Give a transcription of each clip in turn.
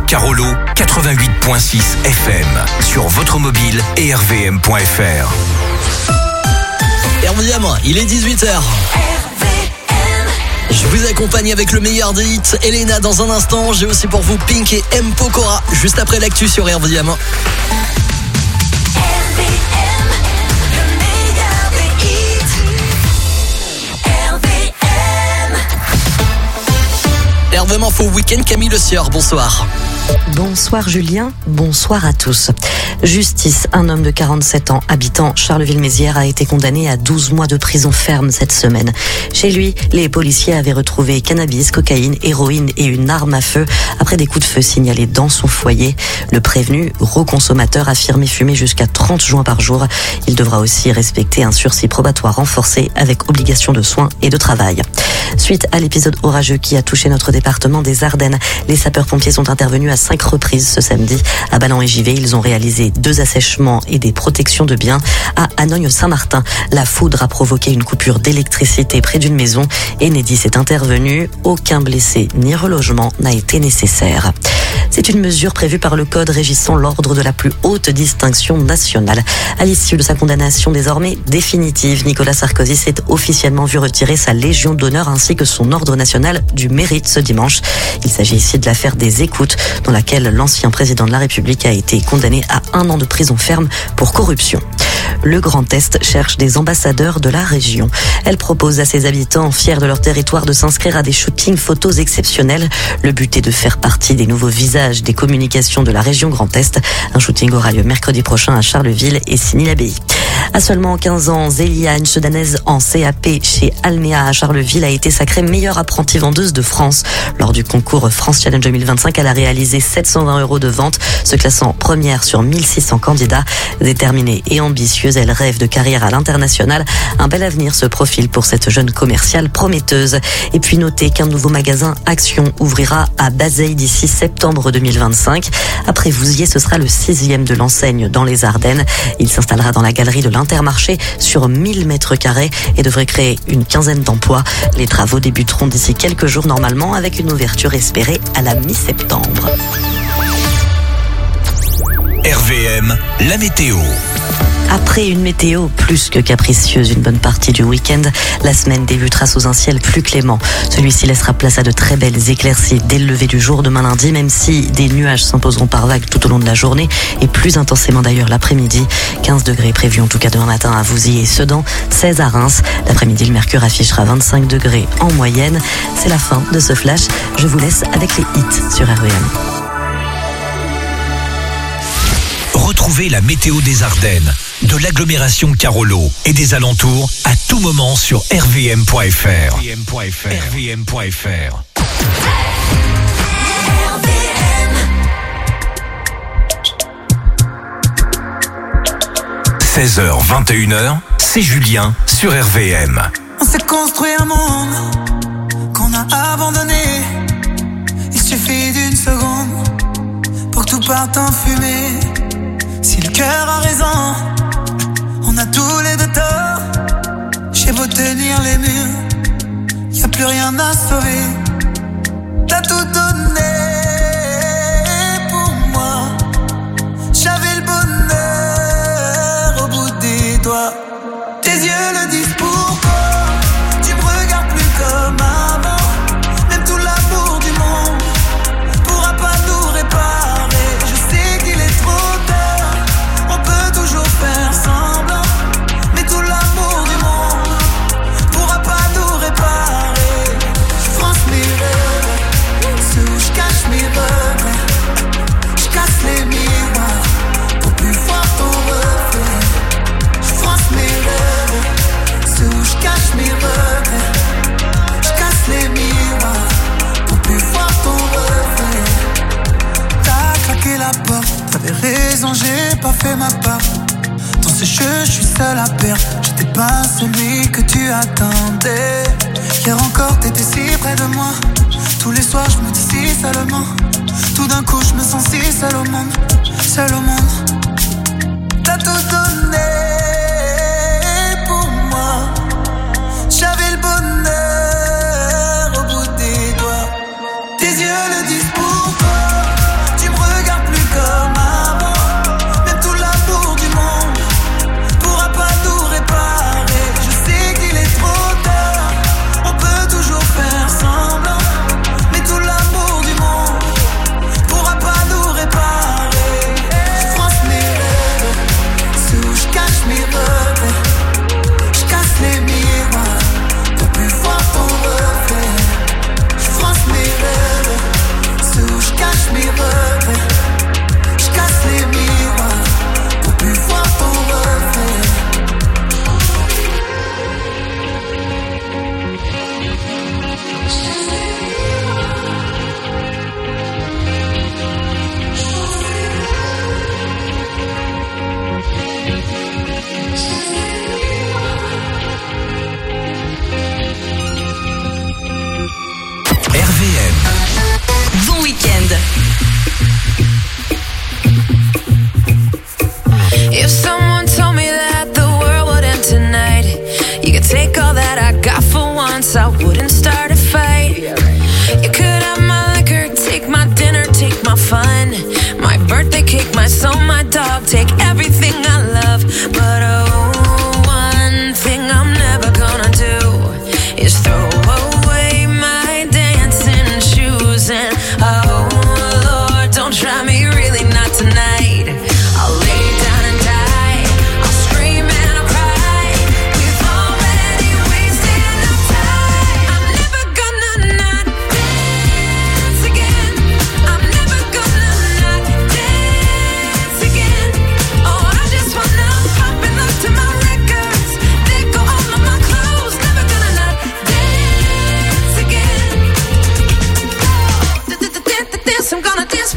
Carolo, 88.6 FM. Sur votre mobile et rvm.fr. RVM, il est 18h. Je vous accompagne avec le meilleur des hits. Elena dans un instant. J'ai aussi pour vous Pink et M. Pokora juste après l'actu sur RVM. RVM Info Week-end, Camille Le Sieur, bonsoir. Bonsoir Julien, bonsoir à tous. Justice, un homme de 47 ans, habitant Charleville-Mézières, a été condamné à 12 mois de prison ferme cette semaine. Chez lui, les policiers avaient retrouvé cannabis, cocaïne, héroïne et une arme à feu après des coups de feu signalés dans son foyer. Le prévenu, gros consommateur, affirmait fumer jusqu'à 30 joints par jour. Il devra aussi respecter un sursis probatoire renforcé avec obligation de soins et de travail. Suite à l'épisode orageux qui a touché notre département des Ardennes, les sapeurs-pompiers sont intervenus à 5 reprises ce samedi. À Ballan et Givet, ils ont réalisé 2 assèchements et des protections de biens. À Anogne-Saint-Martin, la foudre a provoqué une coupure d'électricité près d'une maison. Enedis est intervenu. Aucun blessé ni relogement n'a été nécessaire. C'est une mesure prévue par le code régissant l'ordre de la plus haute distinction nationale. À l'issue de sa condamnation désormais définitive, Nicolas Sarkozy s'est officiellement vu retirer sa Légion d'honneur ainsi que son ordre national du mérite ce dimanche. Il s'agit ici de l'affaire des écoutes, dans laquelle l'ancien président de la République a été condamné à 1 an de prison ferme pour corruption. Le Grand Est cherche des ambassadeurs de la région. Elle propose à ses habitants, fiers de leur territoire, de s'inscrire à des shootings photos exceptionnels. Le but est de faire partie des nouveaux visages des communications de la région Grand Est. Un shooting aura lieu mercredi prochain à Charleville et Signy-l'Abbaye. À seulement 15 ans, Zélia, une Sudanaise en CAP chez Alméa à Charleville, a été sacrée meilleure apprentie vendeuse de France. Lors du concours France Challenge 2025, elle a réalisé 720 € de vente, se classant première sur 1600 candidats. Déterminée et ambitieuse, elle rêve de carrière à l'international. Un bel avenir se profile pour cette jeune commerciale prometteuse. Et puis notez qu'un nouveau magasin Action ouvrira à Bazeilles d'ici septembre 2025. Après Vouziers, ce sera le 6e de l'enseigne dans les Ardennes. Il s'installera dans la galerie de l'Intermarché sur 1000 mètres carrés et devrait créer une quinzaine d'emplois. Les travaux débuteront d'ici quelques jours normalement, avec une ouverture espérée à la mi-septembre. RVM, la météo. Après une météo plus que capricieuse une bonne partie du week-end, la semaine débutera sous un ciel plus clément. Celui-ci laissera place à de très belles éclaircies dès le lever du jour demain lundi, même si des nuages s'imposeront par vagues tout au long de la journée et plus intensément d'ailleurs l'après-midi. 15 degrés prévus en tout cas demain matin à Vouziers et Sedan, 16 à Reims. L'après-midi, le mercure affichera 25 degrés en moyenne. C'est la fin de ce flash. Je vous laisse avec les hits sur RVM. Retrouvez la météo des Ardennes, de l'agglomération Carolo et des alentours à tout moment sur rvm.fr. rvm.fr. 16h, 21h, c'est Julien sur RVM. On s'est construit un monde qu'on a abandonné. Il suffit d'une seconde pour que tout parte en fumée. Si le cœur a raison, on a tous les deux tort. J'ai beau tenir les murs, y a plus rien à sauver. T'as tout donné pour moi. J'avais le bonheur au bout des doigts. Tes yeux le disent pourquoi. Tu me regardes plus comme avant. Même tout l'amour du monde pourra pas nous réparer. Je sais qu'il est trop tard. On peut toujours faire semblant, mais tout l'amour du monde pourra pas nous réparer. Je France mes rêves, ceux où je cache mes regrets. Je casse les miroirs pour plus voir ton reflet. Je France mes rêves, ceux où je cache mes regrets. Je casse les miroirs pour plus voir ton reflet. T'as claqué la porte, t'avais raison, j'ai pas fait ma part. Dans ce jeu, je suis seul à perdre. J'étais pas celui que tu attendais. Hier encore, t'étais si près de moi. Tous les soirs, je me dis si seulement. Tout d'un coup, je me sens si seul au monde. Seul au monde. T'as tout donné pour moi. J'avais le bonheur au bout des doigts. Tes yeux le disent pourquoi. Tu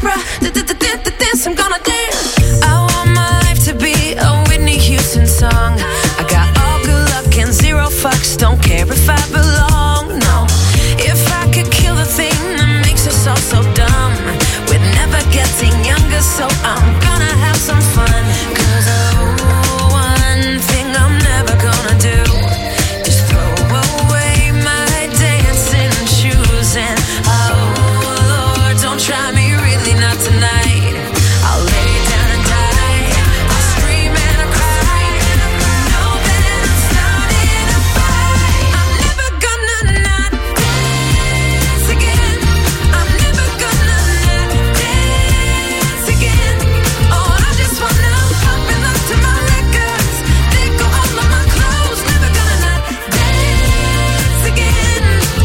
bruh. Dance, I'm gonna dance. I want my life to be a Whitney Houston song. I got all good luck and zero fucks. Don't care if I belong, no. If I could kill the thing that makes us all so dumb, we're never getting younger, so I'm gonna have some fun. 'Cause one thing I'm never gonna do, just throw away my dancing shoes. And oh Lord, don't try me, really not tonight. I'll lay down and die, I'll scream and I'll cry. Know that I'm starting a fight. I'm never gonna not dance again. I'm never gonna not dance again. Oh, I just wanna pop and look to my records. They go all of my clothes. Never gonna not dance again.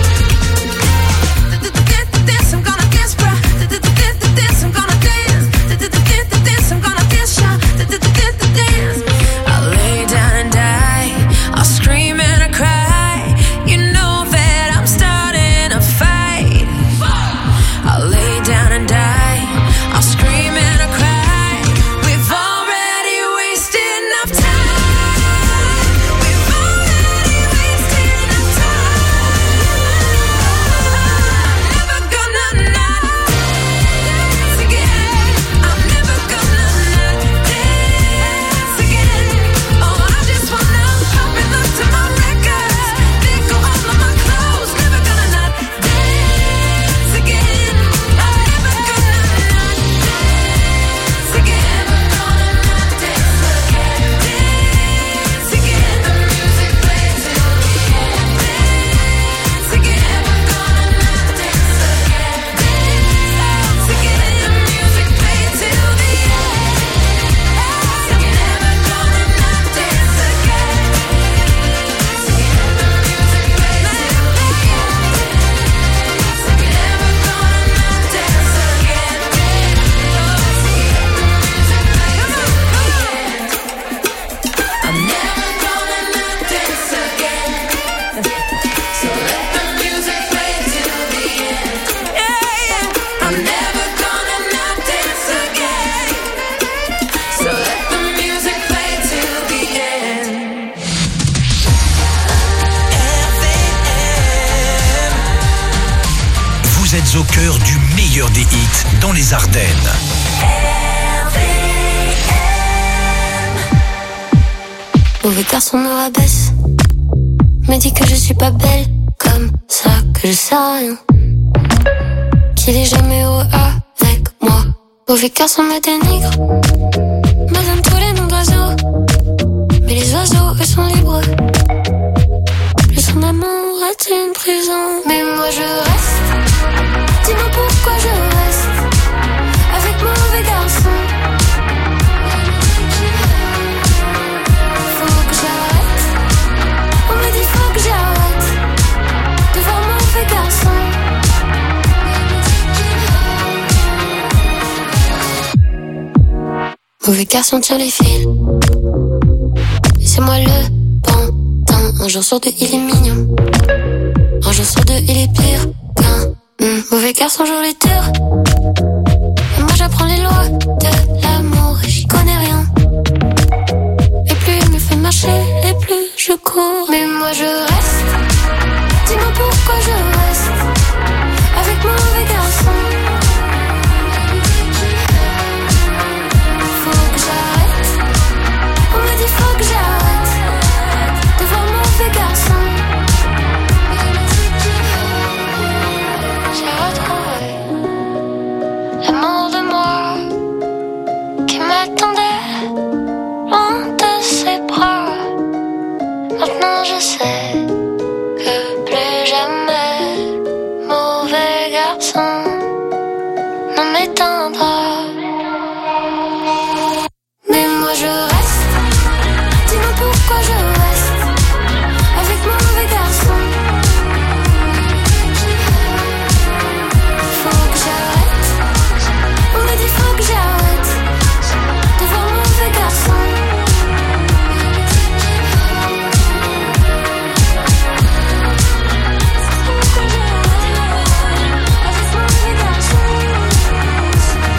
Dance, I'm gonna dance, bruh. Dance, I'm gonna dance. Dance, I'm gonna dance, y'all. Dance. I'll lay down and die. I'll scream and I cry. You know that I'm starting a fight. I'll lay down and die. I'll scream and I cry. We've already wasted enough time. We've already wasted enough time. I'm never gonna not dance again. I'm never gonna not dance again. Oh, I just wanna pop and look to my records. They go all of my clothes. Never gonna not dance again. I'm never gonna not dance again. Never gonna not dance again. Dance again. The music plays till the end. Dance again. Never gonna not dance again. Dance again. The music plays till the end. Never gonna not dance again. The music plays till the I'm never gonna not dance again. So let the music play till the end. Yeah, yeah. I'm never gonna not dance again. So let the music play till the end. Vous êtes au cœur du meilleur des hits dans les Ardennes. Mauvais garçon me rabaisse, me dit que je suis pas belle, comme ça que je sais rien, qu'il est jamais heureux avec moi. Mauvais garçon me dénigre, me donne tous les noms d'oiseaux, mais les oiseaux eux sont libres. Le son d'amour est une prison, mais moi je reste. Dis-moi pourquoi je reste avec mauvais garçon. Faut que j'arrête. On me dit faut que j'arrête de voir mauvais garçon. Mauvais garçon tire les fils. Et c'est moi le pantin. Un jour sur deux il est mignon. Un jour sur deux il est pire qu'un mauvais garçon joue les tours. Et moi j'apprends les lois de l'amour et j'y connais rien. Et plus il me fait marcher, et plus je cours. Mais moi je reste. Dis-moi pourquoi je reste avec mon mauvais garçon. Faut que j'arrête. On me dit faut que j'arrête de voir mon mauvais garçon. J'ai retrouvé l'amour de moi qui m'attendait loin de ses bras. Maintenant je sais que plus jamais mauvais garçon ne m'éteindra. Mais moi je reste. Dis-moi pourquoi je reste avec mon mauvais garçon. Faut que j'arrête. On me dit faut que j'arrête de voir mon mauvais garçon. Faut que j'arrête avec mon mauvais garçon.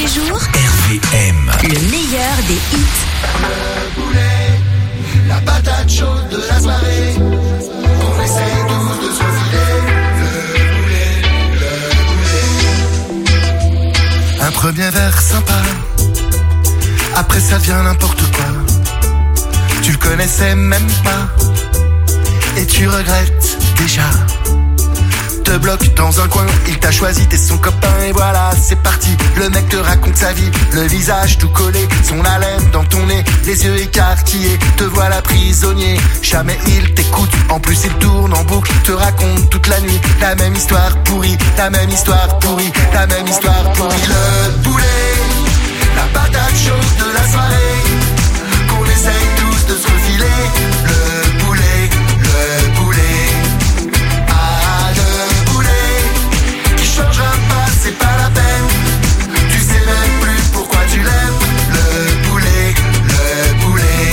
les jours, RVM. le meilleur des hits. Le boulet, la patate chaude de la soirée. On essaye tous de se filer. Le boulet. Un premier verre sympa. Après ça devient n'importe quoi. Tu le connaissais même pas. Et tu regrettes déjà. Te bloque dans un coin, il t'a choisi, t'es son copain et voilà, c'est parti. Le mec te raconte sa vie, le visage tout collé, son haleine dans ton nez, les yeux écarquillés, te voilà prisonnier. Jamais il t'écoute, en plus il tourne en boucle, te raconte toute la nuit la même histoire pourrie, la même histoire pourrie, la même histoire pourrie. Le boulet, la patate chaude de la soirée, qu'on essaye tous de se refiler. Le boulet, le boulet. Changera pas, c'est pas la peine. Tu sais même plus pourquoi tu l'aimes. Le boulet.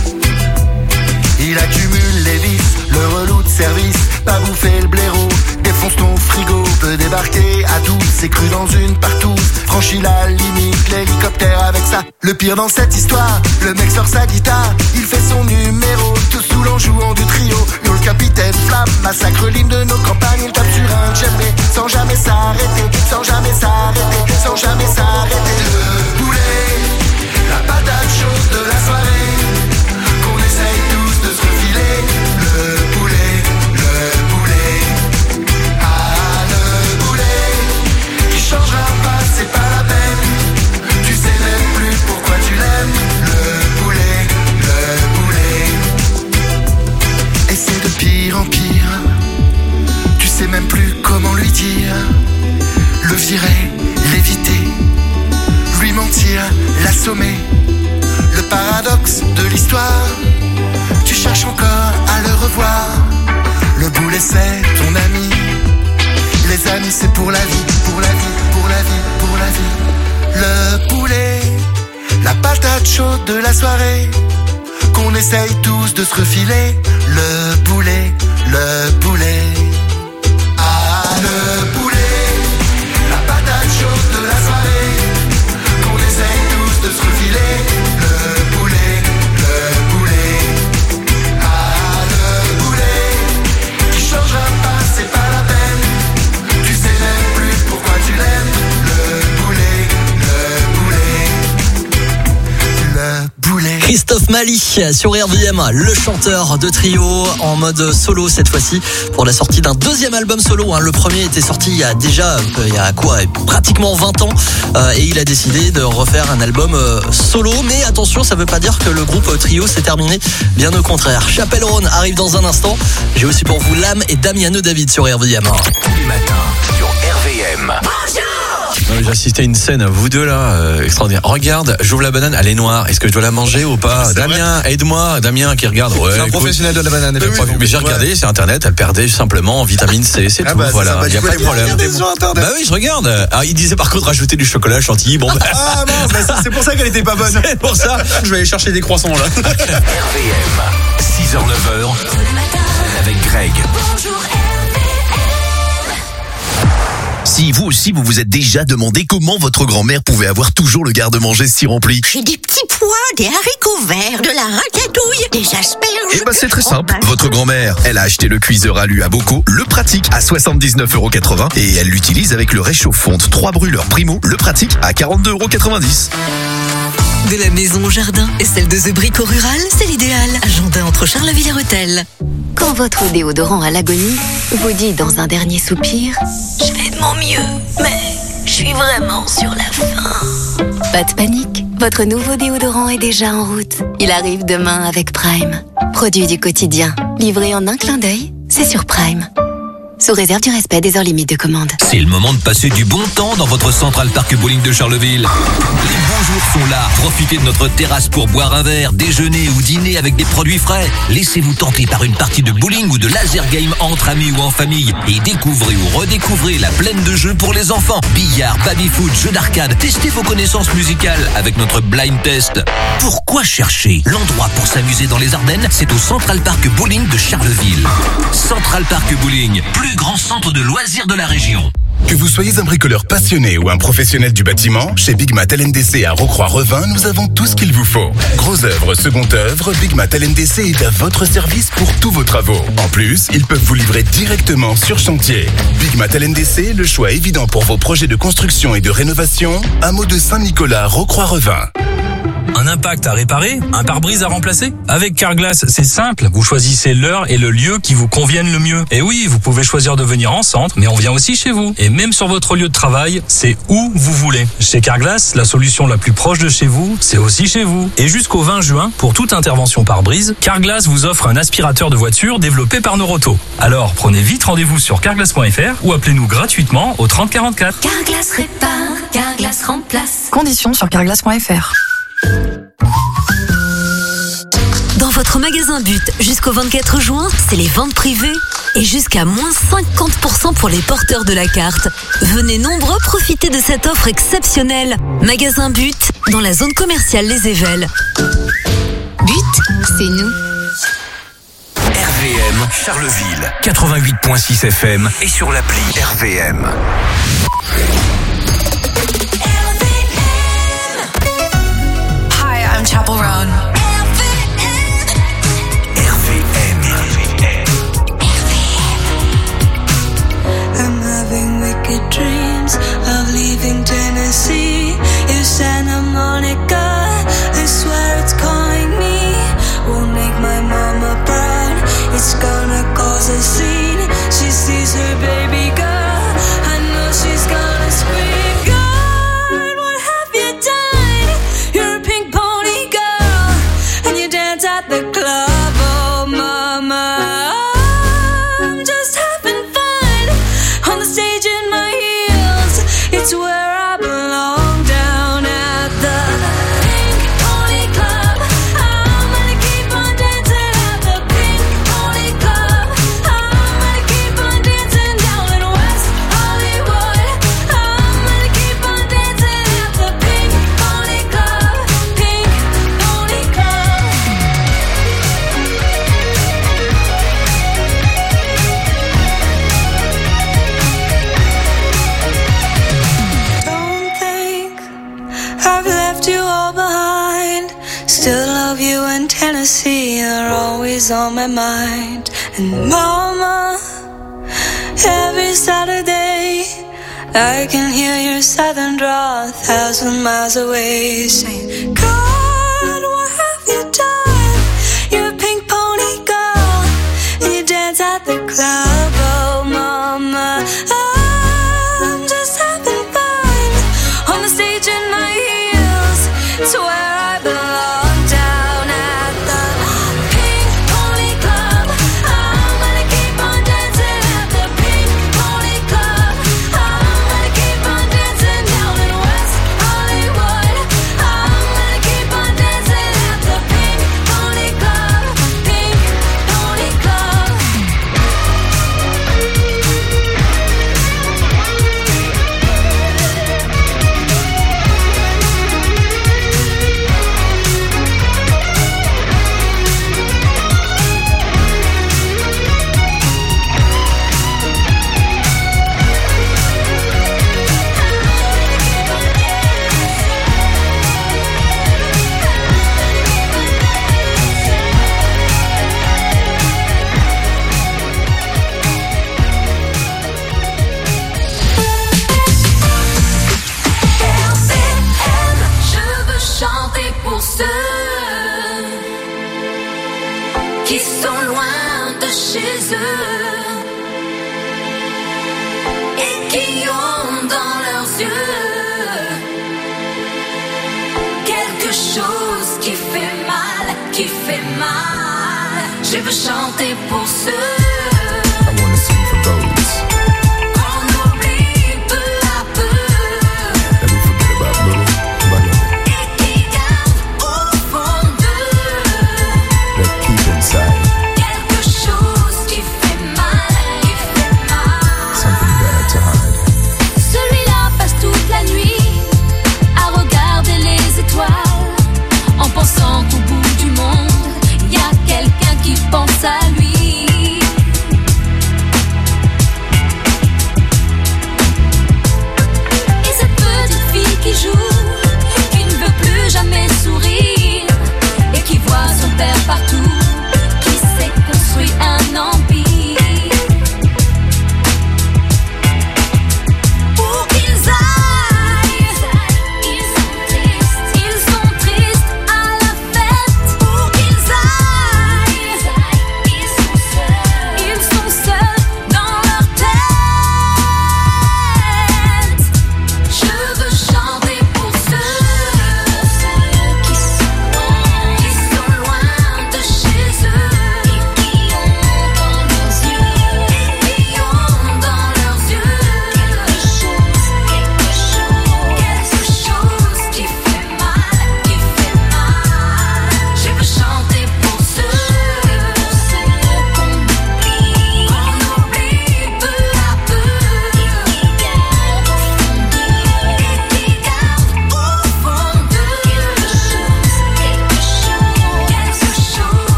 Il accumule les vices, le relou de service, pas bouffer le blaireau, défonce ton frigo, peut débarquer à tous, c'est cru dans une partouze, franchit la limite, l'hélicoptère avec ça. Le pire dans cette histoire, le mec sort sa guitare, il fait son numéro, tout saoul en jouant du trio. Yo le capitaine Flamme, massacre l'hymne de nos campagnes, il tape sur un djembé, sans jamais s'arrêter, sans jamais s'arrêter, sans jamais s'arrêter. Le boulet, la patate chaude de la soirée, qu'on essaye tous de se refiler. Le boulet, le boulet. Ah, le boulet, qui changera pas, c'est pas la peine. Tu sais même plus pourquoi tu l'aimes. Le boulet, le boulet. Et c'est de pire en pire. Tu sais même plus comment lui dire. Le virer, l'éviter, lui mentir, l'assommer. Le paradoxe de l'histoire, tu cherches encore à le revoir. Le boulet c'est ton ami. Les amis c'est pour la vie, pour la vie, pour la vie, pour la vie. Le boulet, la patate chaude de la soirée, qu'on essaye tous de se refiler. Le boulet, le boulet. Ah, le boulet, la patate chaude de la soirée, qu'on essaye tous de se refiler. Le boulet, le boulet. Ah, le boulet, qui changera pas, c'est pas la peine. Tu sais même plus pourquoi tu l'aimes. Le boulet, le boulet. Le boulet. Christophe Mali sur RVM, le chanteur de Trio en mode solo cette fois-ci pour la sortie d'un deuxième album solo. Le premier était sorti il y a pratiquement 20 ans et il a décidé de refaire un album solo. Mais attention, ça veut pas dire que le groupe Trio s'est terminé, bien au contraire. Chapelle Rhône arrive dans un instant. J'ai aussi pour vous Lame et Damiano David sur RVM. Tous les matins sur RVM. J'ai assisté à une scène, vous deux là, extraordinaire. Regarde, j'ouvre la banane, elle est noire. Est-ce que je dois la manger ou pas? Damien, aide-moi. Damien qui regarde. Ouais, c'est un professionnel de la banane. Mais j'ai regardé sur internet, elle perdait simplement en vitamine C, c'est tout. Bah, voilà, il n'y a pas de problème. Bah oui, je regarde. Ah, il disait par contre rajouter du chocolat chantilly. Bon, ah mince, c'est pour ça qu'elle était pas bonne. C'est pour ça. Je vais aller chercher des croissants là. RVM, 6h-9h, avec Greg. Si vous aussi vous vous êtes déjà demandé comment votre grand-mère pouvait avoir toujours le garde-manger si rempli. J'ai des petits pois, des haricots verts, de la ratatouille, des asperges. Eh ben c'est très simple. Votre grand-mère, elle a acheté le cuiseur alu à Bocaux, le pratique à 79,80 € et elle l'utilise avec le réchauffe-fonte 3 brûleurs Primo, le pratique à 42,90 €. De la maison au jardin et celle de The Brico Rural, c'est l'idéal. Agenda entre Charleville et Rethel. Quand votre déodorant à l'agonie vous dit dans un dernier soupir « Je fais de mon mieux, mais je suis vraiment sur la fin ». Pas de panique, votre nouveau déodorant est déjà en route. Il arrive demain avec Prime. Produit du quotidien, livré en un clin d'œil, c'est sur Prime. Sous réserve du respect des heures limites de commande. C'est le moment de passer du bon temps dans votre Central Park Bowling de Charleville. Les bons jours sont là. Profitez de notre terrasse pour boire un verre, déjeuner ou dîner avec des produits frais. Laissez-vous tenter par une partie de bowling ou de laser game entre amis ou en famille. Et découvrez ou redécouvrez la plaine de jeux pour les enfants. Billard, baby-foot, jeux d'arcade. Testez vos connaissances musicales avec notre blind test. Pourquoi chercher? L'endroit pour s'amuser dans les Ardennes, c'est au Central Park Bowling de Charleville. Central Park Bowling, plus grand centre de loisirs de la région. Que vous soyez un bricoleur passionné ou un professionnel du bâtiment, chez Big Mat LNDC à Rocroi-Revin, nous avons tout ce qu'il vous faut. Gros œuvre, second œuvre, Big Mat LNDC est à votre service pour tous vos travaux. En plus, ils peuvent vous livrer directement sur chantier. Big Mat LNDC, le choix évident pour vos projets de construction et de rénovation, hameau de Saint-Nicolas, Rocroi-Revin. Un impact à réparer, un pare-brise à remplacer? Avec Carglass, c'est simple. Vous choisissez l'heure et le lieu qui vous conviennent le mieux. Et oui, vous pouvez choisir de venir en centre, mais on vient aussi chez vous. Et même sur votre lieu de travail, c'est où vous voulez. Chez Carglass, la solution la plus proche de chez vous, c'est aussi chez vous. Et jusqu'au 20 juin, pour toute intervention pare-brise, Carglass vous offre un aspirateur de voiture développé par Noroto. Alors, prenez vite rendez-vous sur carglass.fr ou appelez-nous gratuitement au 30 44. Carglass répare, Carglass remplace. Conditions sur carglass.fr. Dans votre magasin But, jusqu'au 24 juin, c'est les ventes privées et jusqu'à moins 50% pour les porteurs de la carte. Venez nombreux profiter de cette offre exceptionnelle. Magasin But, dans la zone commerciale Les Évelles. But, c'est nous. RVM Charleville, 88.6 FM et sur l'appli RVM. Hi, I'm Chapel Roan. I'm having wicked dreams of leaving Tennessee. If Santa Monica, I swear it's calling me. Won't make my mama proud. It's gonna cause a scene. She sees her baby girl. I know she's gonna scream. God, what have you done? You're a pink pony girl, and you dance at the club. Oh, mama. I'm just having fun on the stage in my heels. It's where I belong, down at the Pink Pony Club. I'm gonna keep on dancing at the Pink Pony Club. I'm gonna keep on dancing down in West Hollywood. I'm gonna keep on dancing at the Pink Pony Club. Pink Pony Club. Don't think I've left you all behind. Still love you in Tennessee. You're always on my mind. And mama, every Saturday I can hear your southern drawl 1,000 miles away, saying, God, what have you done? You're a pink pony girl, and you dance at the club. Oh, mama, I'm just having fun on the stage in my heels. It's where I belong, down at the Pink Pony Club. I'm gonna keep on dancing at the Pink Pony Club. I'm gonna keep on dancing down in West Hollywood. I'm gonna keep on dancing at the Pink Pony Club. Pink Pony Club. RVM, je veux chanter pour ceux qui sont loin de chez eux et qui ont dans leurs yeux quelque chose qui fait mal, qui fait mal. Je veux chanter pour ceux qu'on oublie peu à peu et qui gardent au fond d'eux quelque chose qui fait mal, qui fait mal. Celui-là passe toute la nuit à regarder les étoiles en pensant qu'au bout du monde, il y a quelqu'un qui pense à lui.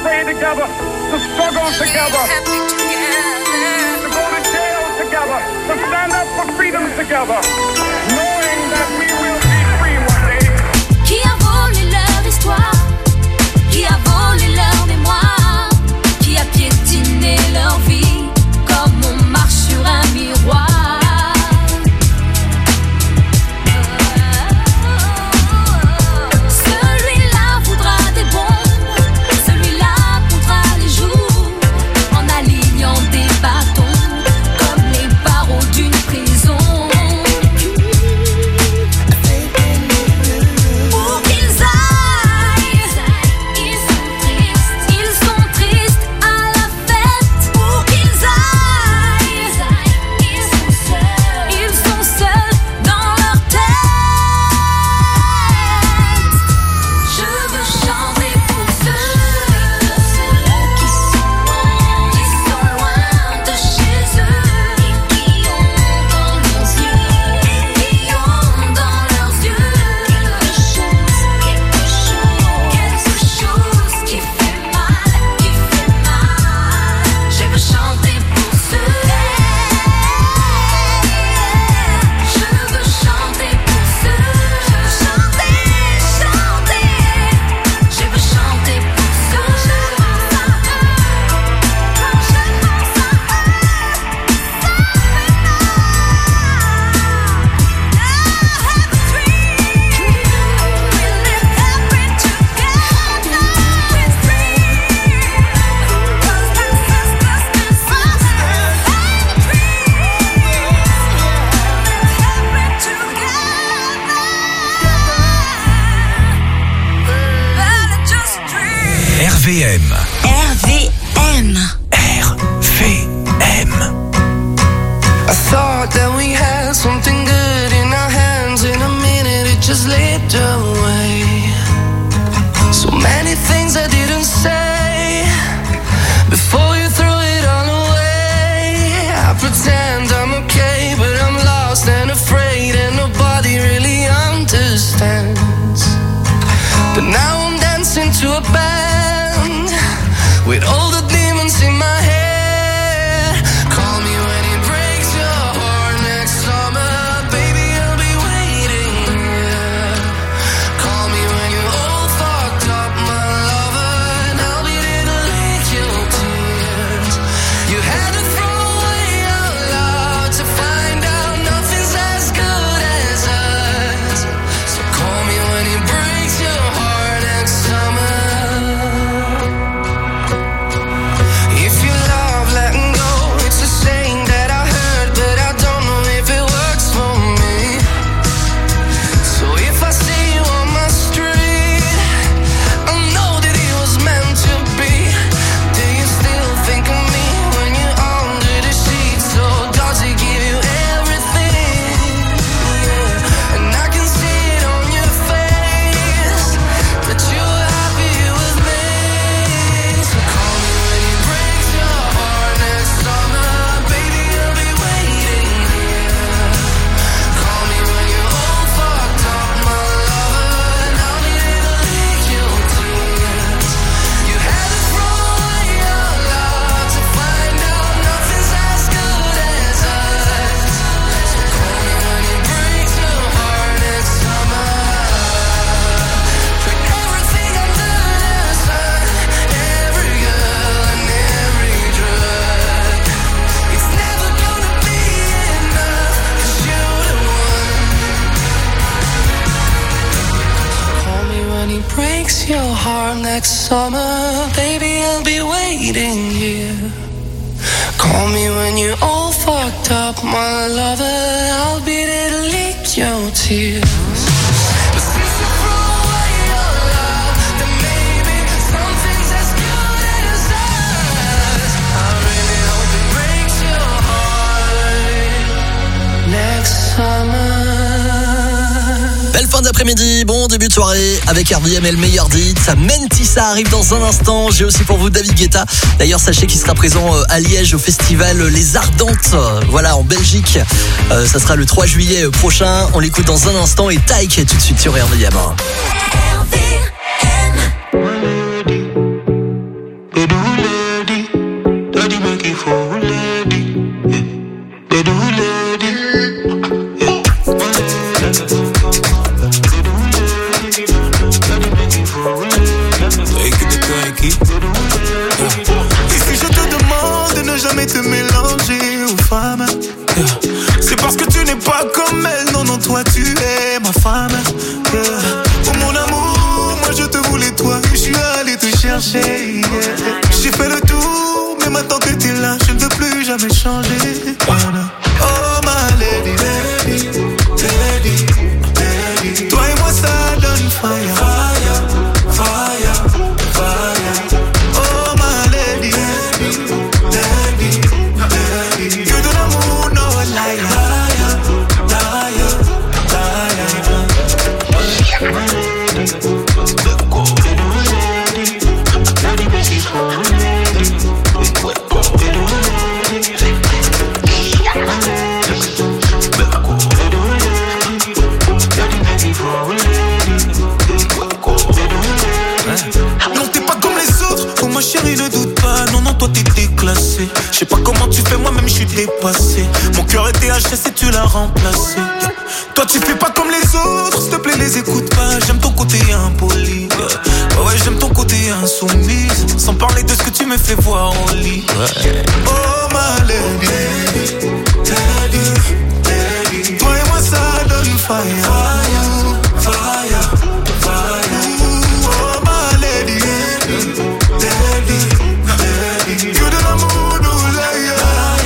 stay together, to struggle together, to go to jail together, to stand up for freedom together, knowing that we will be free one day. Qui a volé leur histoire? Qui a volé leur mémoire? Qui a piétiné leur vie comme on marche sur un miroir? Celui-là voudra des bombes, celui-là comptera les jours en alignant des bâtons comme les barreaux d'une prison. Pour qu'ils aillent, ils sont tristes à la fête. Pour qu'ils aillent, ils sont seuls dans leur tête. Je veux chanter pour ceux qui sont loin de chez eux et qui ont dans leurs yeux, quelque chose qui fait mal. Je veux chanter pour ceux. Je veux chanter pour ceux. Je veux chanter pour ceux. RVM. RVM. RVM. I thought that we had something good in our hands. In a minute it just slipped away. So many things I didn't say before you threw it all away. I pretend I'm okay, but I'm lost and afraid, and nobody really understands. But now I'm dancing to a band with all the demons in my head. Call me when it breaks your heart next summer, baby, I'll be waiting here. Call me when you're all fucked up, my lover, and I'll be there to lick your tears. You had to throw away your love to find out nothing's as good as us. So call me when it breaks your heart next summer. If you love letting go, it's a saying that I heard, but I don't know if it works for me. So if I see you on my street, I know that it was meant to be. Do you still think of me when you're under the sheets? So does it give you everything? Yeah. And I can see it on your face that you're happy with me. So call me when it breaks your heart next summer, baby, I'll be waiting here. Call me when you're all fucked up, my lover, and I'll be there to lick your tears. You had to throw away your love to find out nothing's as good as us. So call me when it breaks your heart next summer. Tried everything under the sun, every girl and every drug. It's never gonna be enough, 'cause you're the one. Call me when he breaks your heart next summer, baby, I'll be waiting here. Call me when you're all fucked up, my lover, I'll be there to lick your tears. But since you threw away your love, then maybe something's as good as us. I really hope it breaks your heart next summer. Belle fin d'après-midi, bon début de soirée avec RVM et le meilleur dit. Mentissa arrive dans un instant. J'ai aussi pour vous David Guetta. D'ailleurs, sachez qu'il sera présent à Liège au festival Les Ardentes, voilà, en Belgique. Ça sera le 3 juillet prochain. On l'écoute dans un instant et Taïk tout de suite sur RVM. dois aller te chercher. Yeah. J'ai fait le tour, mais maintenant que t'es là, je ne veux plus jamais changer. Oh my lady, lady, lady, lady. Toi et moi ça donne fire, fire, fire, fire. Oh my lady, lady, lady, lady. Que de l'amour, no liar, liar, liar, liar. Non, t'es pas comme les autres. Oh ma chérie, ne doute pas. Non, non, toi t'es déclassé. Je sais pas comment tu fais, moi-même je suis dépassé. Mon cœur était HS et tu l'as remplacé. Toi tu fais pas comme les autres. S'il te plaît, les écoute pas. J'aime ton côté impoli. Ouais, j'aime ton côté insoumise. Sans parler de ce que tu me fais voir en lit. Oh my lady, lady, lady. Toi et moi ça donne fire, fire, fire, fire. Oh my lady, lady, lady. Que de l'amour nous l'aïe.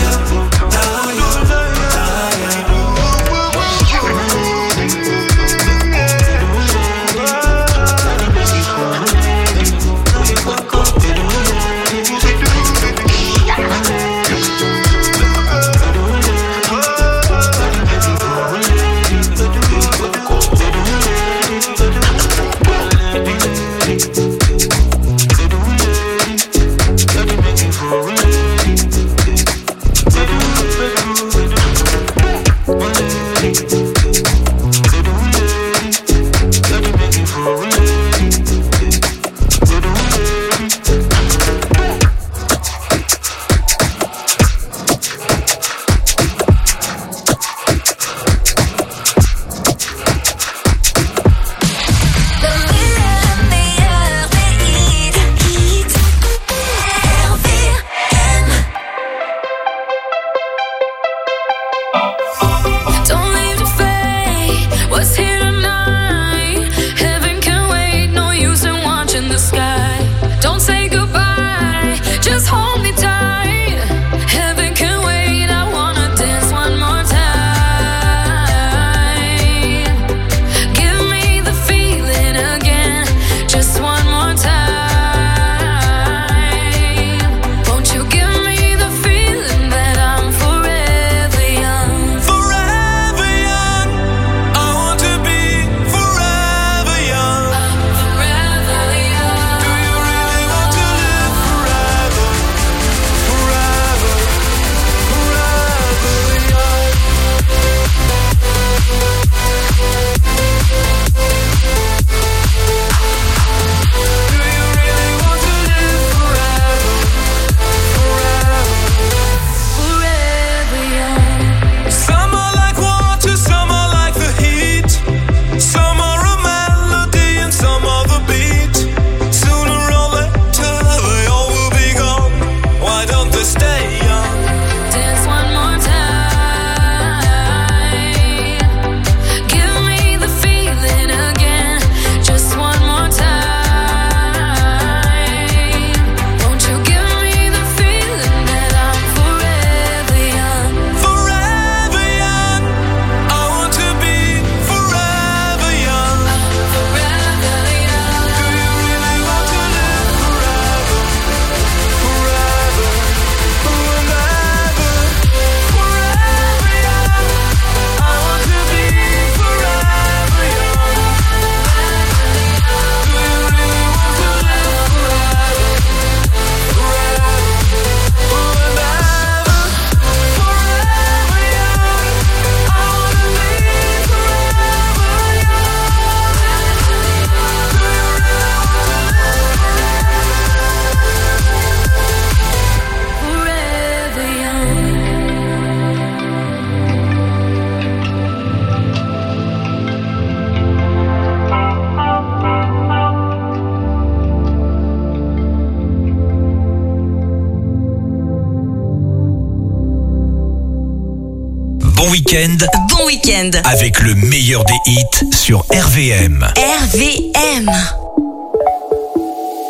Bon week-end. Bon week-end. Avec le meilleur des hits sur RVM. RVM.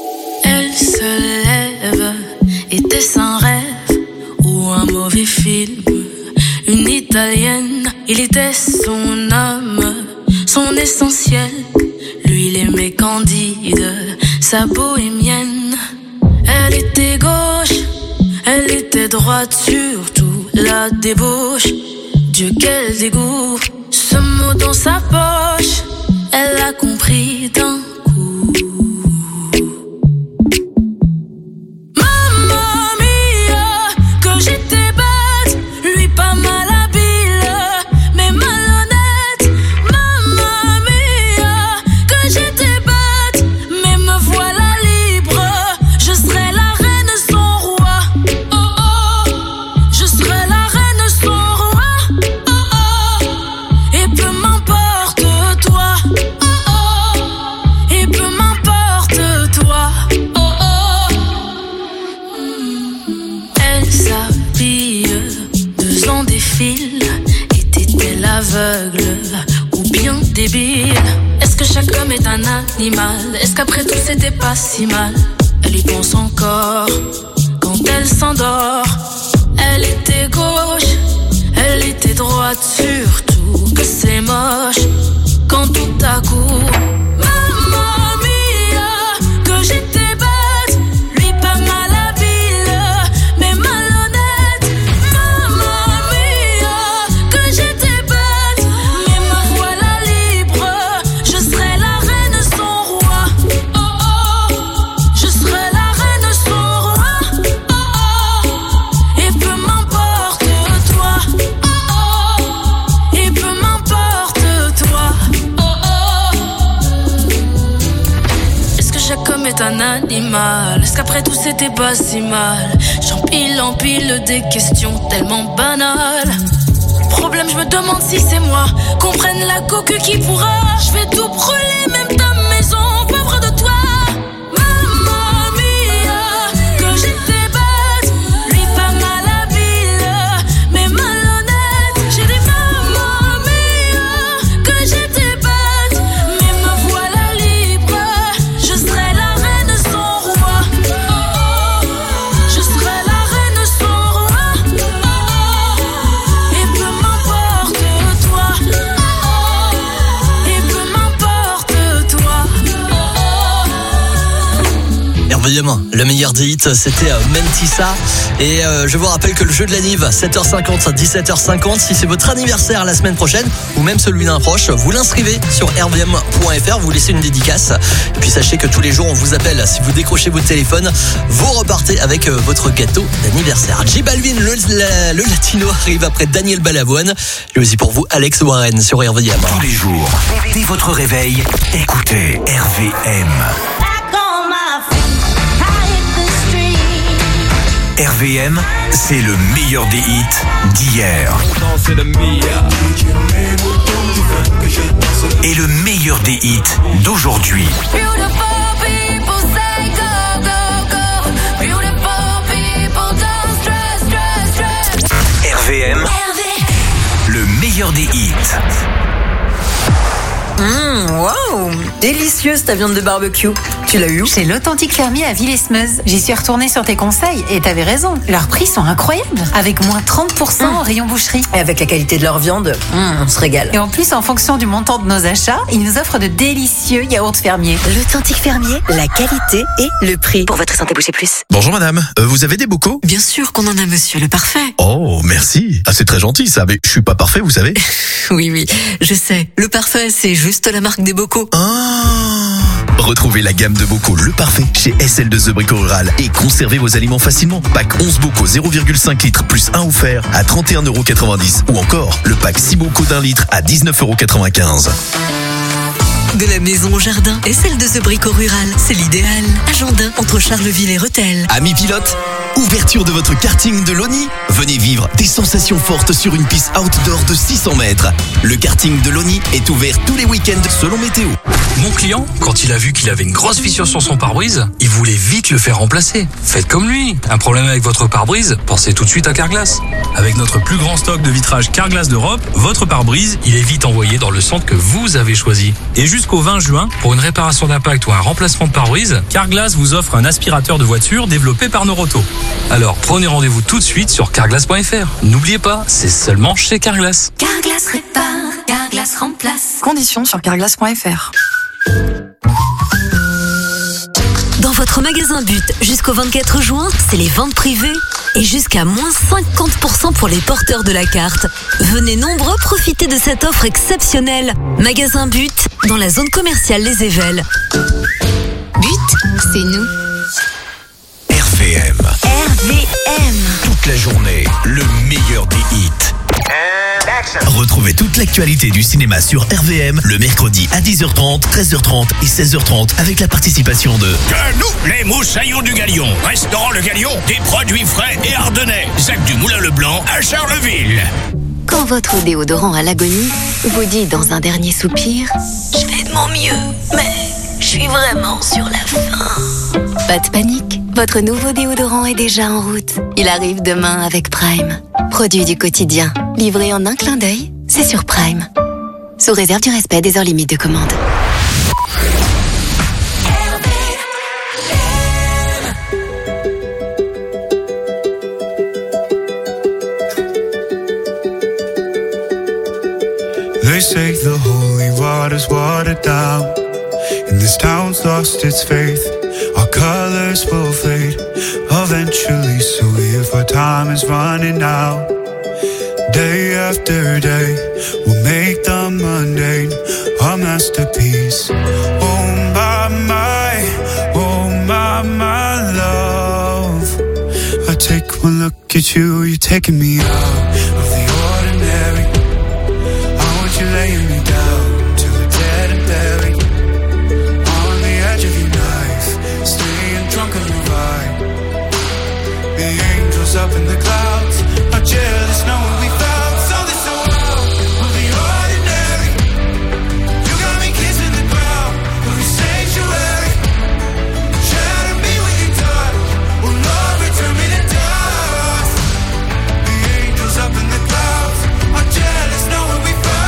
Il était son âme, son essentiel. Lui, il aimait Candide, sa bohémienne. Elle était gauche, elle était droite, surtout la débauche. Dieu, quel dégoût, ce mot dans sa poche, elle a compris d'un coup. Mamma mia, que j'étais bête, lui pas mal habile, mais malhonnête. Mamma mia, que j'étais bête, mais me voilà libre. Je serai la reine sans roi. Oh oh, je serai la reine sans roi. Oh oh, et peu m'importe toi. Oh oh, et peu m'importe toi. Oh oh. Elle s'habille, 2 ans défile. Était-elle aveugle ou bien débile? Est-ce que chaque homme est un animal? Est-ce qu'après tout c'était pas si mal? Elle y pense encore quand elle s'endort. Elle était gauche, elle était droite, surtout que c'est moche quand tout à coup. Mamma mia, que j'étais bête, lui pas mal habile, mais malhonnête. Mamma mia, que j'étais bête, mais me voilà libre. Je serai la reine sans roi. Oh oh, je serai la reine sans roi. Oh oh, et peu m'importe toi. Oh oh, et peu m'importe toi. Oh oh. Est-ce que chaque homme est un animal? Est-ce qu'après tout c'était pas si mal? J'empile, empile des questions tellement banales. Problème, je me demande si c'est moi. Qu'on prenne la coque qui pourra. Je vais tout brûler, même ta maison, pauvre de toi. Mamma mia, que j'étais bête, lui pas mal habile, mais malhonnête. J'ai dit mamma mia, que j'étais bête, mais me voilà libre. Je serai la reine sans roi. Oh oh, je serai la reine sans roi. Oh oh, et peu m'importe toi. Oh oh, et peu m'importe toi. Évidemment, le meilleur des hits, c'était Mentissa. Et je vous rappelle que le jeu de la Nive, 7h50, 17h50, si c'est votre anniversaire la semaine prochaine, ou même celui d'un proche, vous l'inscrivez sur rdvm.fr, vous laissez une dédicace. Et puis sachez que tous les jours, on vous appelle. Si vous décrochez votre téléphone, vous repartez avec votre gâteau d'anniversaire. J Balvin, le latino, arrive après Daniel Balavoine. Lui aussi pour vous, Alex Warren sur RVM. Tous les jours, dès votre réveil, écoutez RVM. RVM, c'est le meilleur des hits d'hier. Et le meilleur des hits d'aujourd'hui. RVM, le meilleur des hits. Wow, délicieuse ta viande de barbecue. Tu l'as eu où? Chez l'Authentique Fermier à Villesmeuse. J'y suis retournée sur tes conseils et t'avais raison. Leurs prix sont incroyables. Avec moins 30% en rayon boucherie. Et avec la qualité de leur viande, on se régale. Et en plus, en fonction du montant de nos achats, ils nous offrent de délicieux yaourts fermiers. L'Authentique Fermier, la qualité et le prix. Pour votre santé, bougez plus. Bonjour madame, vous avez des bocaux? Bien sûr qu'on en a, monsieur, le parfait. Oh, merci. Ah, c'est très gentil ça, mais je suis pas parfait, vous savez. Oui, je sais. Le parfait, c'est juste la marque des bocaux. Retrouvez la gamme de bocaux Le Parfait chez SL2E Brico Rural et conservez vos aliments facilement. Pack 11 bocaux 0,5 litres plus 1 offert à 31,90 €. Ou encore, le pack 6 bocaux d'1 litre à 19,95 €. De la maison au jardin, SL2E Brico Rural, c'est l'idéal. À Jandin, entre Charleville et Rethel. Amis pilotes, ouverture de votre karting de Loni. Venez vivre des sensations fortes sur une piste outdoor de 600 mètres. Le karting de Loni est ouvert tous les week-ends selon météo. Mon client, quand il a vu qu'il avait une grosse fissure sur son pare-brise, il voulait vite le faire remplacer. Faites comme lui. Un problème avec votre pare-brise, pensez tout de suite à Carglass. Avec notre plus grand stock de vitrage Carglass d'Europe, votre pare-brise, il est vite envoyé dans le centre que vous avez choisi. Et jusqu'au 20 juin, pour une réparation d'impact ou un remplacement de pare-brise, Carglass vous offre un aspirateur de voiture développé par Noroto. Alors prenez rendez-vous tout de suite sur carglass.fr. N'oubliez pas, c'est seulement chez Carglass. Carglass répare, Carglass remplace. Conditions sur carglass.fr. Dans votre magasin But, jusqu'au 24 juin, c'est les ventes privées et jusqu'à moins 50% pour les porteurs de la carte. Venez nombreux profiter de cette offre exceptionnelle. Magasin But, dans la zone commerciale Les Évelles. But, c'est nous. RVM. Toute la journée, le meilleur des hits. Retrouvez toute l'actualité du cinéma sur RVM le mercredi à 10h30, 13h30 et 16h30 avec la participation de nous, les moussaillons du Galion. Restaurant Le Galion, des produits frais et ardennais. Zac du Moulin-le-Blanc à Charleville. Quand votre déodorant à l'agonie vous dit dans un dernier soupir « Je fais de mon mieux, mais je suis vraiment sur la fin ». Pas de panique, votre nouveau déodorant est déjà en route. Il arrive demain avec Prime. Produit du quotidien, livré en un clin d'œil, c'est sur Prime. Sous réserve du respect des heures limites de commande. They say the holy water's watered down, and this town's lost its faith. Our colors will fade eventually, so if our time is running out, day after day, we'll make the mundane our masterpiece. Oh my love, I take one look at you, you're taking me out of the ordinary. You're laying me down to a dead and buried on the edge of your knife, staying drunk on your ride. The angels up in the clouds are jealous knowing we found something so out of the ordinary. You got me kissing the ground of your sanctuary. Shatter me when you're done. Oh Lord, return me to dust. The angels up in the clouds are jealous knowing we found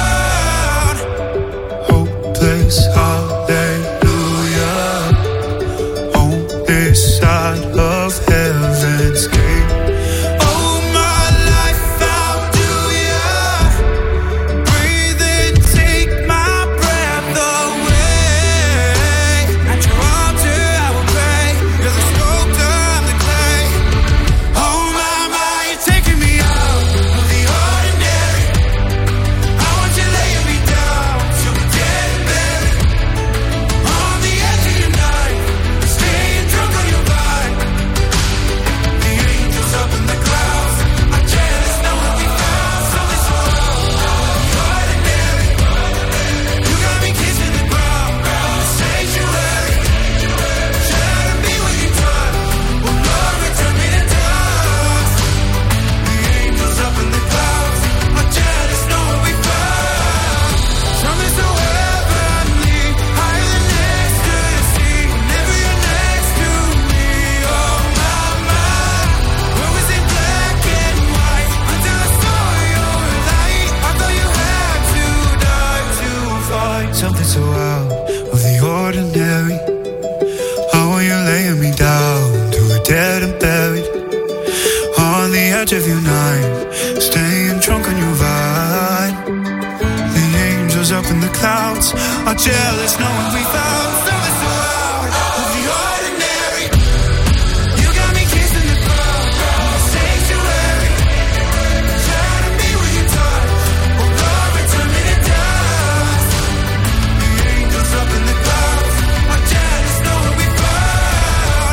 hopeless hallelujah on this side of heaven's gate. Oh, my life, how do ya breathe and take my breath away? At your altar I will pray. You're the sculptor, I'm the clay. Oh my, you're taking me out of the ordinary. I want you laying me down till we're dead and buried on the edge of your knife, staying drunk on your ride. The angels up in the clouds are jealous knowing we found something so ordinary. You got me kissing the ground in the sanctuary. Shatter me when you're done. Oh Lord, return me to dust. The angels up in the clouds are jealous knowing we found something so heavenly, higher than ecstasy. Whenever you're next to me, oh my, where was it black and white until I saw your light? I thought you had to die to find something so out of the ordinary. How are you laying me down to a dead and buried on the edge of your night, staying drunk on your ride. The angels up in the clouds are jealous knowing we found something so out of the ordinary. You got me kissing the ground in the sanctuary. Shatter me when you're done. Oh Lord, return me to dust. The angels up in the clouds are jealous knowing we found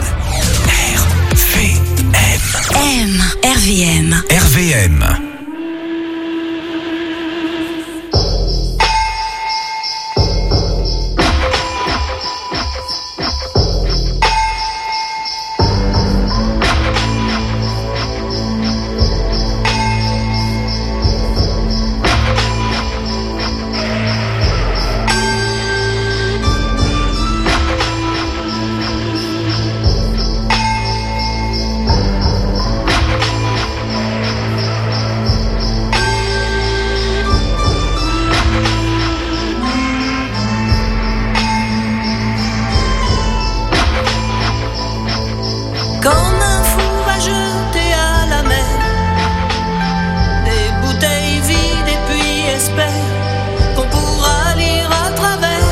RVM. RVM. comme un fou va jeter à la mer des bouteilles vides et puis espère qu'on pourra lire à travers.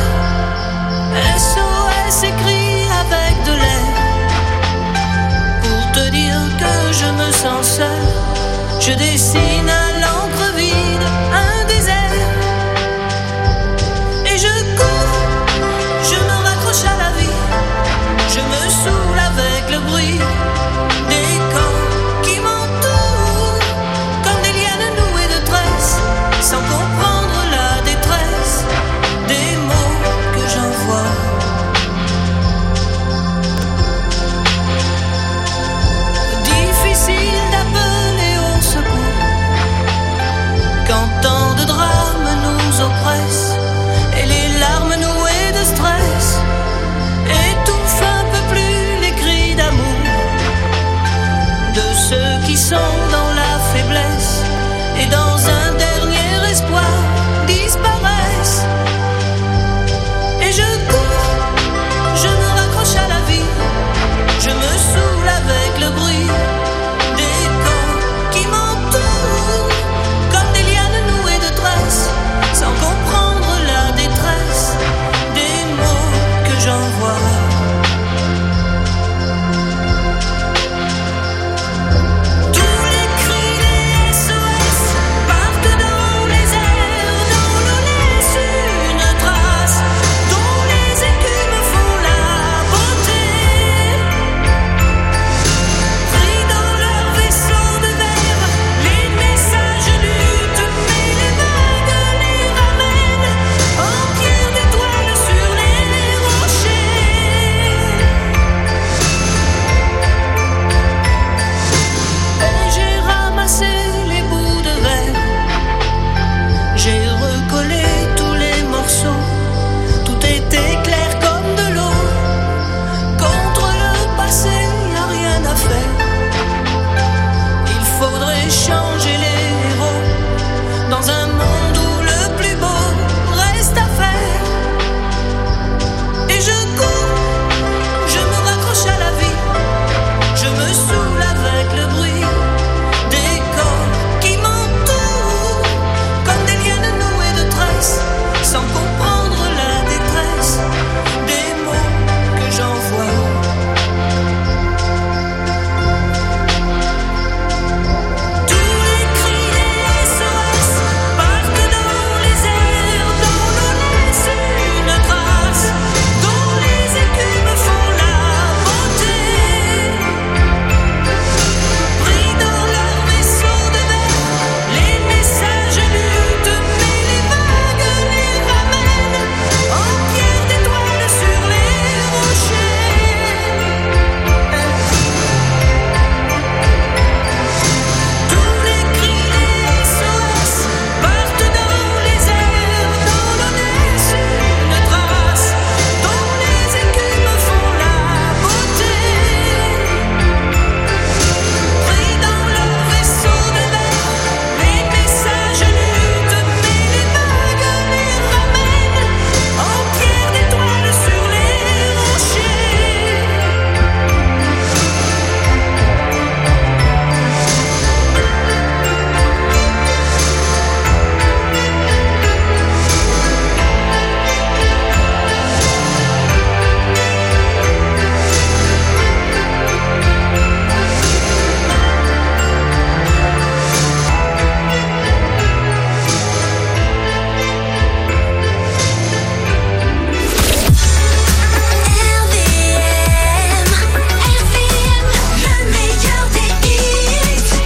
SOS écrit avec de l'air pour te dire que je me sens seul. Je dessine à l'encre vide un désert et je cours, je me raccroche à la vie, je me saoule avec le bruit des corps qui m'entourent comme des lianes nouées de tresses, sans comprendre la détresse des mots que j'envoie. Difficile d'appeler au secours quand tant de drames nous oppressent et les larmes nouées de stress étouffent un peu plus les cris d'amour de ceux qui sont dans la faiblesse et dans un dernier espoir disparaissent. Et je cours, je me raccroche à la vie, je me saoule avec le bruit des corps qui m'entourent comme des lianes nouées de tresses, sans comprendre la détresse des mots que j'envoie. Tous les cris des SOS partent dans les airs, dans l'eau laisse une trace dont les écumes font la beauté. Pris dans leur vaisseau de verre, les messages luttent, mais les vagues les ramènent en pierre d'étoiles sur les rochers. Et j'ai ramassé les bouts de verre, j'ai recollé tous les morceaux, tout était clair comme de l'eau. Contre le passé, y a rien à faire. Il faudrait changer les héros dans un monde où le plus beau reste à faire. Et je cours, je me raccroche à la vie, je me saoule avec le bruit des corps qui m'entourent comme des lianes nouées de tresses, sans comprendre la détresse des mots que j'envoie. Tous les cris des SOS partent dans les airs, dans l'eau laisse une trace dont les écumes font la beauté. Pris dans leur vaisseau de verre, les messages luttent, mais les vagues les ramènent en pierre d'étoiles sur les rochers. Tous les cris des SOS partent dans les airs, dans l'eau laisse une trace dont les écumes font la beauté. Pris dans leur vaisseau de verre, les messages luttent, mais les vagues les ramènent en pierre d'étoiles sur les rochers. Le meilleur des hits.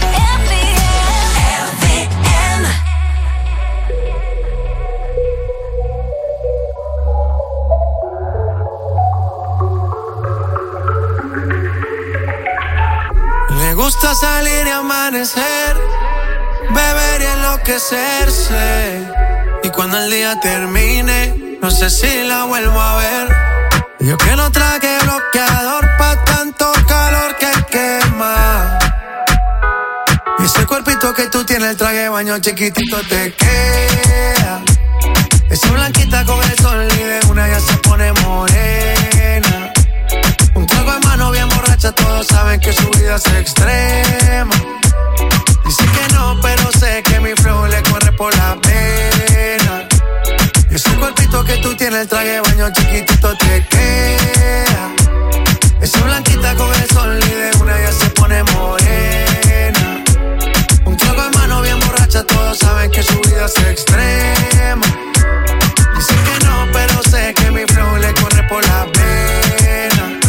Le gusta salir y amanecer, beber y enloquecerse. Y cuando el día termine, no sé si la vuelvo a ver. Yo que no traje bloqueador pa' tanto calor que quema. Y ese cuerpito que tú tienes, el traje de baño chiquitito te queda. Esa blanquita con el sol y de una ya se pone morena. Un trago de mano bien borracha todos saben que su vida es extrema. Dice que no, pero sé que mi flow le corre por la pena. Y ese cuerpito que tú tienes, el traje de baño chiquitito te queda. Esa blanquita con el sol y de una ya se pone morena. Un trago en mano bien borracha, todos saben que su vida es extrema. Dice que no, pero sé que mi flow le corre por la pena.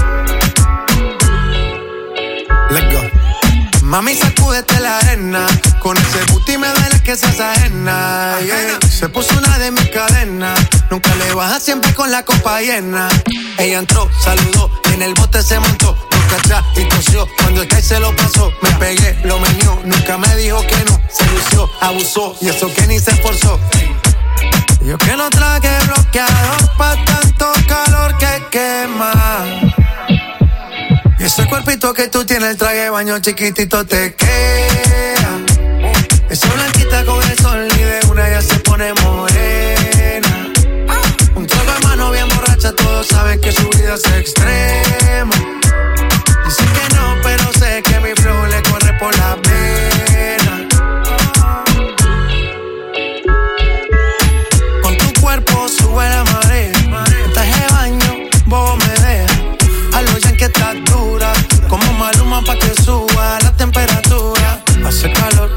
Let's go. Mami, sacúdete la arena. Con ese booty me duele que seas ajena, yeah. Se puso una de mis cadenas. Nunca le baja, siempre con la copa llena. Ella entró, saludó, y en el bote se montó. Nunca atrás y tosió, cuando el que se lo pasó. Me pegué, lo menió, nunca me dijo que no. Se lució, abusó, y eso que ni se esforzó. Yo que no traje bloqueador pa' tanto calor que quema. Y ese cuerpito que tú tienes, el traje de baño chiquitito te queda. Esa blanquita con el sol y de una ya se pone morena. Un trago de mano bien borracha, todos saben que su vida es extrema. Dice que no, pero sé que mi flow le corre por la pena. Con tu cuerpo sube la marea. En traje de baño, bobo me deja. A los yankees estás dura, como Maluma pa' que suba la temperatura. Hace calor,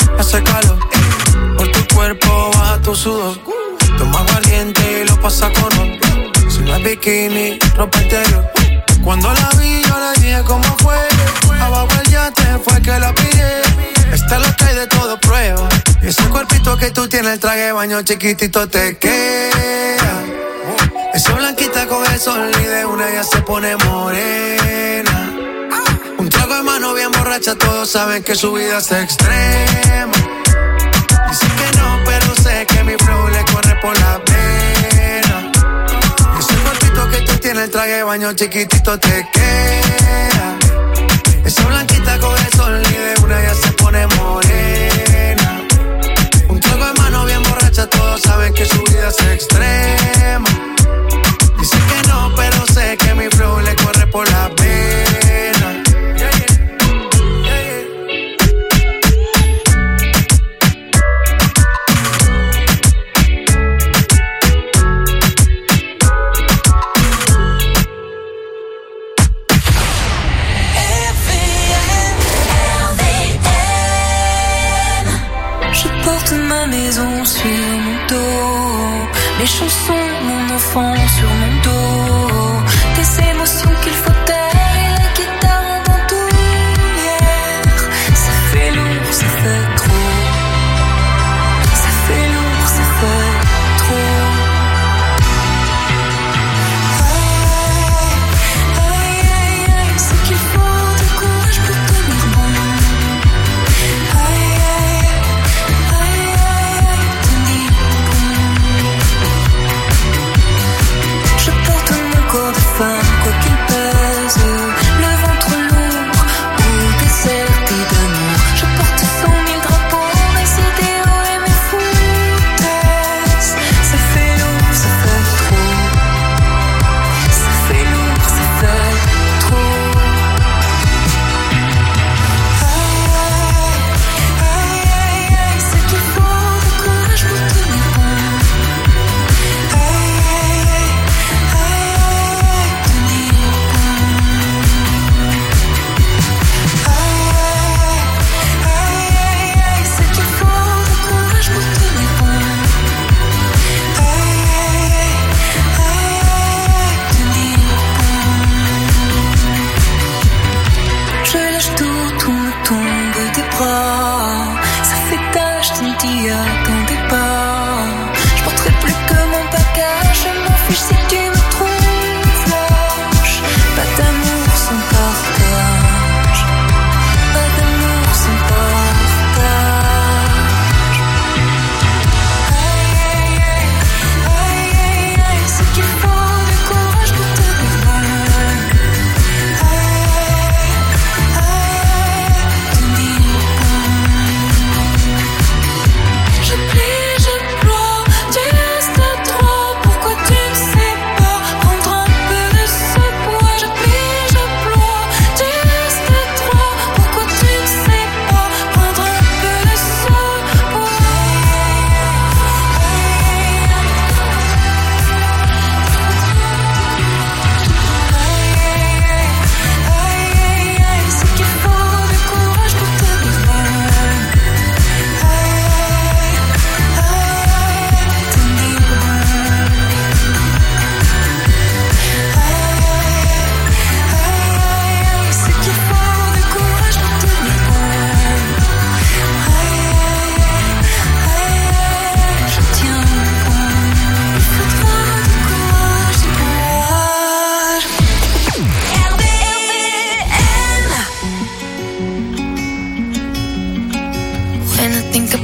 por tu cuerpo baja tu sudor. Toma aguardiente y lo pasa con ron. Si no es bikini, ropa interior. Cuando la vi yo le dije cómo fue. Abajo el yate fue que la pillé. Esta lo trae de todo prueba. Y ese cuerpito que tú tienes, el traje de baño chiquitito te queda. Esa blanquita con el sol y de una ya se pone morena. Un trago de mano bien borracha, todos saben que su vida es extrema. Dice que no, pero sé que mi flow le corre por la pena. Ese cuerpito que tú tienes, el traje de baño chiquitito te queda. Esa blanquita con el sol y de una ya se pone morena. Un trago de mano bien borracha, todos saben que su vida es extrema. Dice que no, pero sé que mi flow le corre por la pena. Je porte ma maison sur mon dos, mes chansons, mon enfant sur mon dos, des émotions qu'il faut taire et la guitare en bandoulière. Ça fait lourd, ça fait trop. Ça fait lourd, ça fait trop. Aïe, aïe, aïe, c'est qu'il faut du courage pour tenir bon. Aïe, aïe, aïe, aïe, tenir bon. Je porte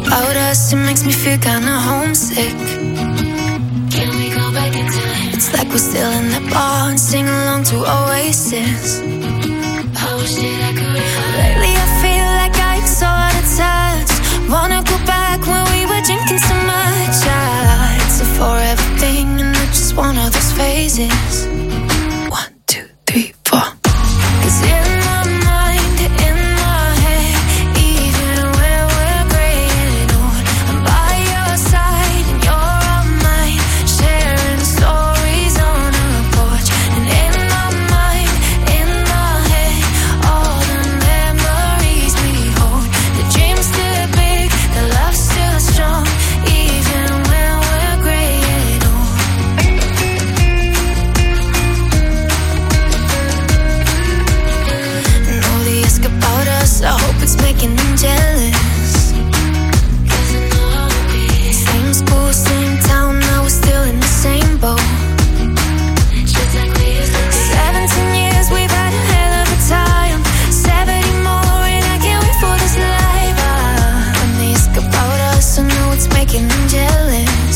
about us, it makes me feel kinda homesick. Can we go back in time? It's like we're still in the bar and sing along to Oasis. I wish that I could. Lately I feel like I am so out of touch. Wanna go back when we were drinking so much. It's a forever thing and it's just one of those phases. 1, 2, 3, 4. 'Cause in my mind, in my head, even when we're gray and old, I'm by your side and you're on mine, sharing stories on a porch. And in my mind, in my head, all the memories we hold. The dream's still big, the love's still strong, even when we're gray and old. And all they ask about us, I hope it's making them jealous. Same school, same town, now we're still in the same boat. 17 years, we've had a hell of a time. 70 more, and I can't wait for this life. When they ask about us, I know it's making them jealous.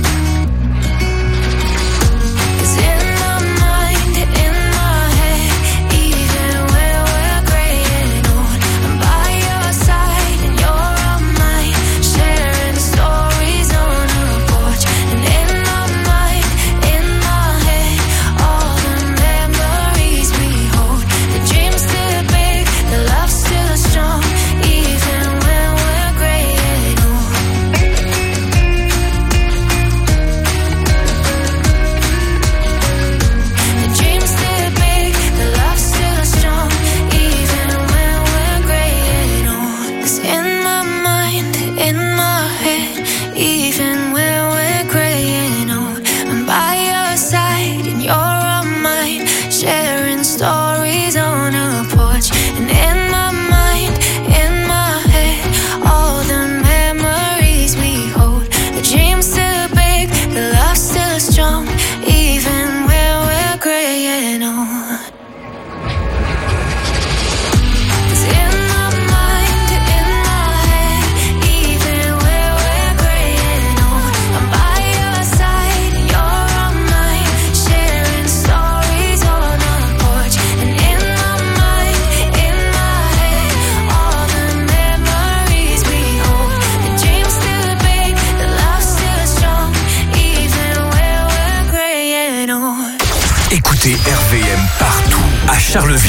'Cause in my mind, in my head, even when we're gray and old, I'm by your side and you're on mine, sharing stories on a porch. And in my mind, in my head, all the memories we hold. The dream's still big, the love's still strong, even when we're gray and old. The dream's still big, the love's still strong, even when we're gray and old. 'Cause in my mind, in my head, even when we're gray and old, I'm by your side and you're on mine, sharing stories on a porch. And in my mind, in my head, all the memories we hold. The dream's still big, the love's still strong, even when we're gray and old. 'Cause in my mind, in my head, even when we're gray and old, I'm by your side and you're on mine, sharing stories on a porch. And in my mind, in my head, all the memories we hold. The dream's still big, the love's still strong, even when we're gray and old. Écoutez RVM partout, à Charleville.